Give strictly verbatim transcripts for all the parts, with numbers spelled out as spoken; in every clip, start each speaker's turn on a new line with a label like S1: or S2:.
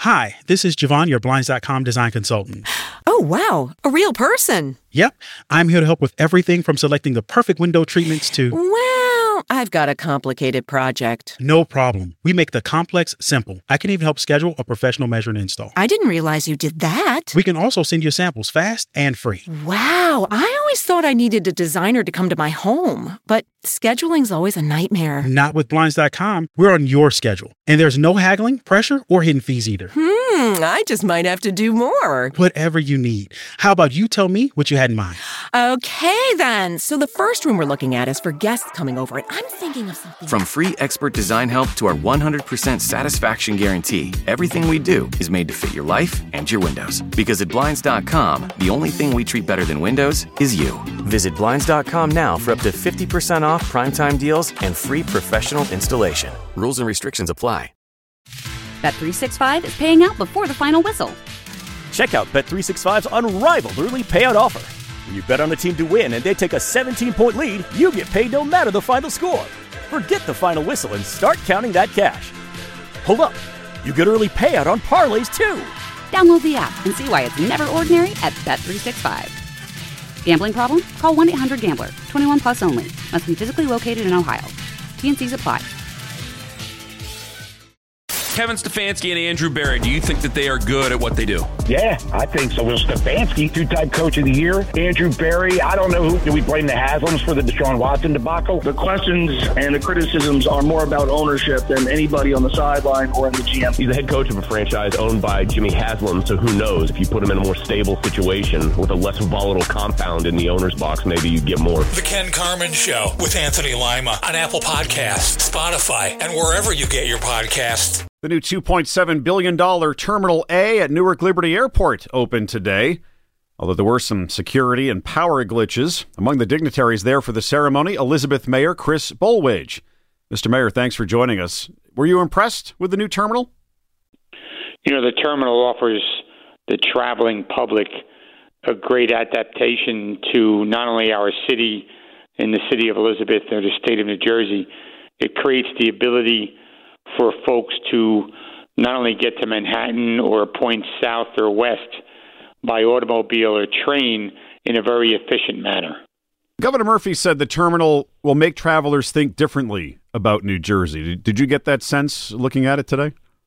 S1: Hi, this is Javon, your Blinds dot com design consultant.
S2: Oh, wow. A real person.
S1: Yep. I'm here to help with everything from selecting the perfect window treatments to...
S2: Well, I've got a complicated project.
S1: No problem. We make the complex simple. I can even help schedule a professional measure and install.
S2: I didn't realize you did that.
S1: We can also send you samples fast and free.
S2: Wow. I always thought I needed a designer to come to my home, but scheduling's always a nightmare.
S1: Not with Blinds dot com. We're on your schedule. And there's no haggling, pressure, or hidden fees either.
S2: Hmm, I just might have to do more.
S1: Whatever you need. How about you tell me what you had in mind?
S2: Okay, then. So the first room we're looking at is for guests coming over, and I'm thinking of something...
S3: From free expert design help to our one hundred percent satisfaction guarantee, everything we do is made to fit your life and your windows. Because at Blinds dot com, the only thing we treat better than windows is you. Visit Blinds dot com now for up to fifty percent off primetime deals and free professional installation. Rules and restrictions apply.
S4: Bet three sixty-five is paying out before the final whistle.
S5: Check out Bet three sixty-five's unrivaled early payout offer. When you bet on a team to win and they take a seventeen-point lead, you get paid no matter the final score. Forget the final whistle and start counting that cash. Hold up. You get early payout on parlays, too.
S4: Download the app and see why it's never ordinary at Bet three sixty-five. Gambling problem? Call one eight hundred gambler. twenty-one plus only. Must be physically located in Ohio. T N Cs apply.
S6: Kevin Stefanski and Andrew Berry, do you think that they are good at what they do?
S7: Yeah, I think so. Well, Stefanski, two-time coach of the year. Andrew Berry, I don't know who. Do we blame the Haslams for the Deshaun Watson debacle?
S8: The questions and the criticisms are more about ownership than anybody on the sideline or in the G M.
S9: He's the head coach of a franchise owned by Jimmy Haslam, so who knows? If you put him in a more stable situation with a less volatile compound in the owner's box, maybe you get more.
S10: The Ken Carman Show with Anthony Lima on Apple Podcasts, Spotify, and wherever you get your podcasts.
S11: The new two point seven billion dollars Terminal A at Newark Liberty Airport opened today, although there were some security and power glitches. Among the dignitaries there for the ceremony, Elizabeth Mayor Chris Bolwage. Mister Mayor, thanks for joining us. Were you impressed with the new terminal?
S12: You know, the terminal offers the traveling public a great adaptation to not only our city in the city of Elizabeth or the state of New Jersey. It creates the ability for folks to not only get to Manhattan or points south or west by automobile or train in a very efficient manner.
S11: Governor Murphy said the terminal will make travelers think differently about New Jersey. Did you get that sense looking at it today?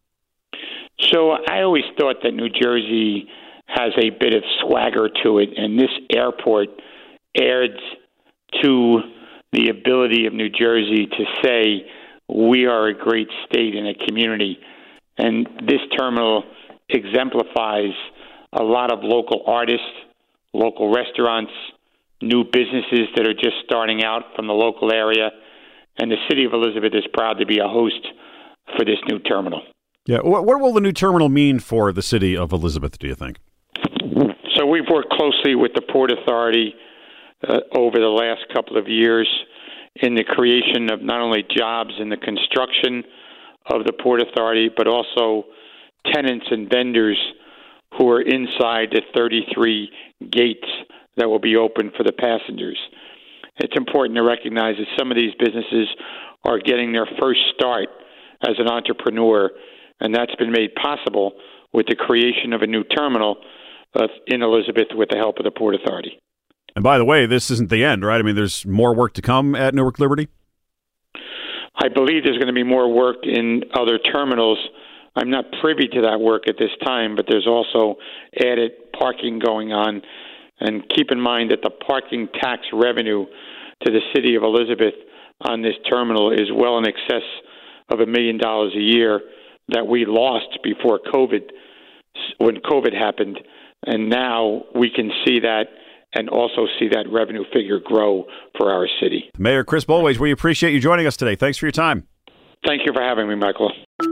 S12: So I always thought that New Jersey has a bit of swagger to it, and this airport adds to the ability of New Jersey to say, we are a great state and a community. And this terminal exemplifies a lot of local artists, local restaurants, new businesses that are just starting out from the local area. And the city of Elizabeth is proud to be a host for this new terminal.
S11: Yeah. What, what will the new terminal mean for the city of Elizabeth, do you think?
S12: So we've worked closely with the Port Authority uh, over the last couple of years in the creation of not only jobs in the construction of the Port Authority, but also tenants and vendors who are inside the thirty-three gates that will be open for the passengers. It's important to recognize that some of these businesses are getting their first start as an entrepreneur, and that's been made possible with the creation of a new terminal uh, in Elizabeth with the help of the Port Authority.
S11: And by the way, this isn't the end, right? I mean, there's more work to come at Newark Liberty?
S12: I believe there's going to be more work in other terminals. I'm not privy to that work at this time, but there's also added parking going on. And keep in mind that the parking tax revenue to the city of Elizabeth on this terminal is well in excess of a million dollars a year that we lost before COVID, when COVID happened. And now we can see that and also see that revenue figure grow for our city.
S11: Mayor Chris Bolwage, we appreciate you joining us today. Thanks for your time.
S12: Thank you for having me, Michael.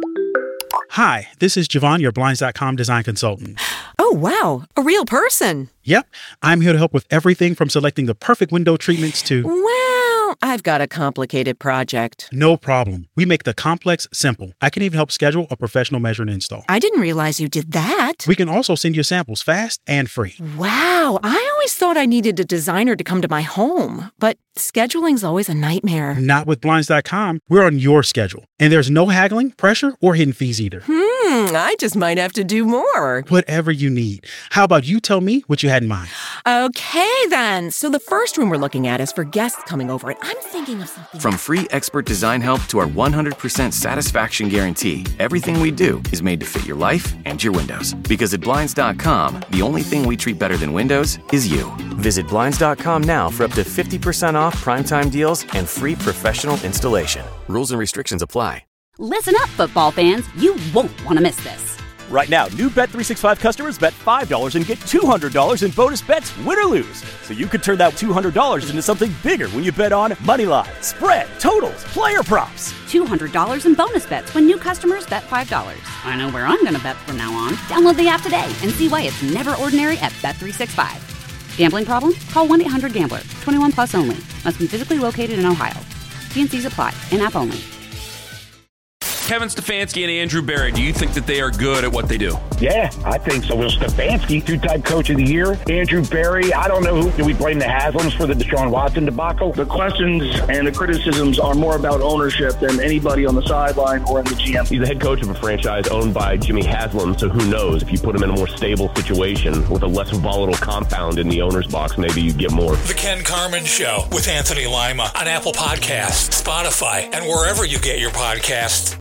S1: Hi, this is Javon, your Blinds dot com design consultant.
S2: Oh, wow. A real person.
S1: Yep. I'm here to help with everything from selecting the perfect window treatments to...
S2: Well, I've got a complicated project.
S1: No problem. We make the complex simple. I can even help schedule a professional measure and install.
S2: I didn't realize you did that.
S1: We can also send you samples fast and free.
S2: Wow. I always thought I needed a designer to come to my home, but scheduling's always a nightmare.
S1: Not with Blinds dot com. We're on your schedule. And there's no haggling, pressure, or hidden fees either.
S2: Hmm. Hmm, I just might have to do more.
S1: Whatever you need. How about you tell me what you had in mind?
S2: Okay, then. So the first room we're looking at is for guests coming over, and I'm thinking of something.
S3: From free expert design help to our one hundred percent satisfaction guarantee, everything we do is made to fit your life and your windows. Because at Blinds dot com, the only thing we treat better than windows is you. Visit Blinds dot com now for up to fifty percent off primetime deals and free professional installation. Rules and restrictions apply.
S4: Listen up, football fans. You won't want to miss this.
S5: Right now, new Bet three sixty-five customers bet five dollars and get two hundred dollars in bonus bets, win or lose. So you could turn that two hundred dollars into something bigger when you bet on money line, spread, totals, player props.
S4: two hundred dollars in bonus bets when new customers bet five dollars. I know where I'm going to bet from now on. Download the app today and see why it's never ordinary at Bet three sixty-five. Gambling problem? Call one eight hundred gambler. twenty-one plus only. Must be physically located in Ohio. T and C's apply. In-app only.
S6: Kevin Stefanski and Andrew Berry, do you think that they are good at what they do?
S7: Yeah, I think so. Will Stefanski, two-time coach of the year. Andrew Berry, I don't know who. Do we blame the Haslams for the Deshaun Watson debacle?
S8: The questions and the criticisms are more about ownership than anybody on the sideline or in the G M.
S9: He's the head coach of a franchise owned by Jimmy Haslam, so who knows? If you put him in a more stable situation with a less volatile compound in the owner's box, maybe you get more.
S10: The Ken Carman Show with Anthony Lima on Apple Podcasts, Spotify, and wherever you get your podcasts.